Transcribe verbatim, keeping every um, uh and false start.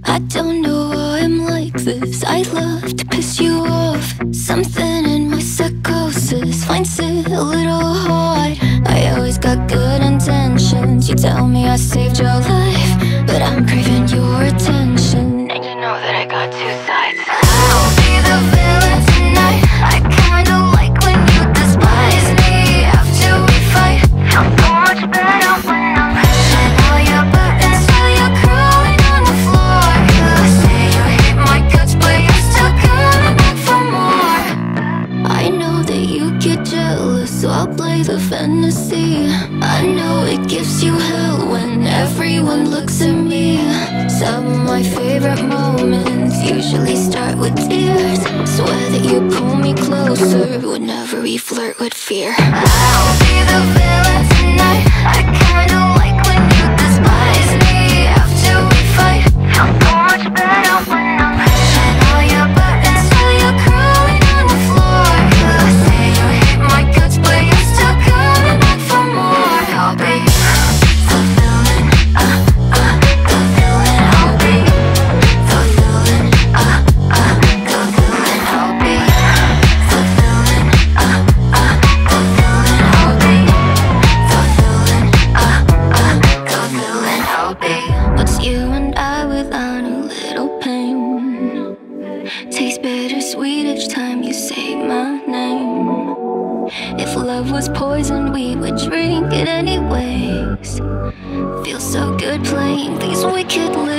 I don't know why I'm like this. I love to piss you off. Something in my psychosis finds it a little hard. I always got good intentions. You tell me I saved your life, but I'm craving your attention. And you know that I got two sides. I'll be the villain tonight. I kinda like when you despise me. After we fight, I'm so much better when I'm pressing all your buttons while you're crawling on the floor. You say you hate my guts, but you're still coming back for more. I know that you get jealous, so I'll play the fantasy. I know it gives you hell when everyone looks at me. Some of my favorite moments usually start with tears. Swear that you pull me closer whenever we flirt with fear. I'll be the villain tonight. I kinda like when you despise me. After we fight, I'm so much better when I'm pressing all your buttons while you're crawling on the floor. You say you hate my guts, but you're still coming back for more. I'll be the villain, uh, uh, the villain. I'll be the villain, uh, uh, the villain. I'll be the villain, uh, uh, the villain. I'll be the villain, uh, uh, the villain. I'll be. What's you and I without a little pain? Tastes bittersweet each time you say my name. If love was poison, we would drink it anyways. Feels so good playing these wicked